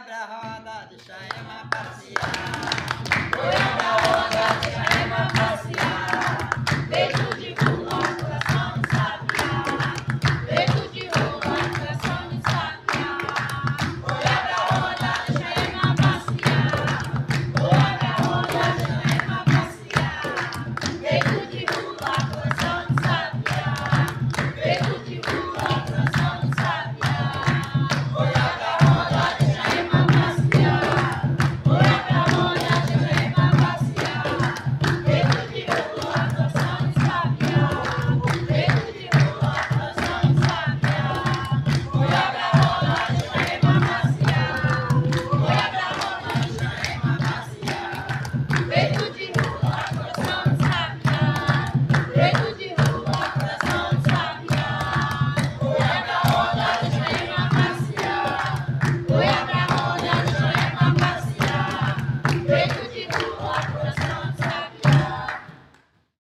abra a roda, deixa a Ema passear. Oi, abra a roda, deixa a Ema passear. Beijo de rola, coração de sabiá. Beijo de rola, coração de sabiá. Oi, abra a roda, deixa a Ema passear. Oi, abra a roda, deixa a Ema passear. Beijo de rola, coração de sabiá. Beijo de rola, coração de sabiá. Oi, abra a roda, deixa a Ema passear. Oi, abra a roda, deixa a Ema passear. Beijo de rola, coração de sabiá. Beijo de rola, coração de sabiá. Oi, abra a roda, deixa a Ema passear. Oi, abra a roda, deixa a Ema passear. Beijo de rola, coração de sabiá. Beijo de rola, coração de sabiá. Oi, abra a roda, deixa a Ema passear. Oi, abra a roda, deixa a Ema passear. Beijo